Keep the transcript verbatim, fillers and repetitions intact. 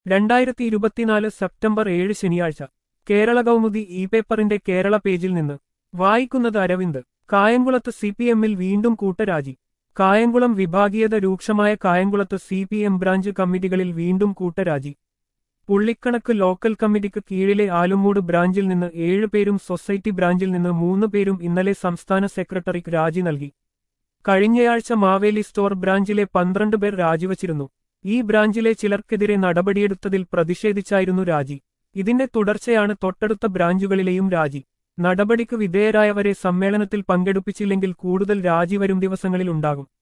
രണ്ടായിരത്തി ഇരുപത്തിനാല് സെപ്റ്റംബർ ഏഴ് ശനിയാഴ്ച കേരള കൗമുദി ഇ പേപ്പറിന്റെ കേരള പേജിൽ നിന്ന് വായിക്കുന്നത് അരവിന്ദ്. കായംകുളത്ത് സി പി എമ്മിൽ വീണ്ടും കൂട്ടരാജി. കായംകുളം വിഭാഗീയത രൂക്ഷമായ കായംകുളത്ത് സി പി എം ബ്രാഞ്ച് കമ്മിറ്റികളിൽ വീണ്ടും കൂട്ടരാജി. പുള്ളിക്കണക്ക് ലോക്കൽ കമ്മിറ്റിക്ക് കീഴിലെ ആലുമൂട് ബ്രാഞ്ചിൽ നിന്ന് ഏഴ് പേരും സൊസൈറ്റി ബ്രാഞ്ചിൽ നിന്ന് മൂന്ന് പേരും ഇന്നലെ സംസ്ഥാന സെക്രട്ടറിക്ക് രാജി നൽകി. കഴിഞ്ഞയാഴ്ച മാവേലി സ്റ്റോർ ബ്രാഞ്ചിലെ പന്ത്രണ്ട് പേർ രാജിവച്ചിരുന്നു. ഈ ബ്രാഞ്ചിലെ ചിലർക്കെതിരെ നടപടിയെടുത്തതിൽ പ്രതിഷേധിച്ചായിരുന്നു രാജി. ഇതിന്റെ തുടർച്ചയാണ് തൊട്ടടുത്ത ബ്രാഞ്ചുകളിലെയും രാജി. നടപടിക്ക് വിധേയരായവരെ സമ്മേളനത്തിൽ പങ്കെടുപ്പിച്ചില്ലെങ്കിൽ കൂടുതൽ രാജി വരും ദിവസങ്ങളിൽ ഉണ്ടാകും.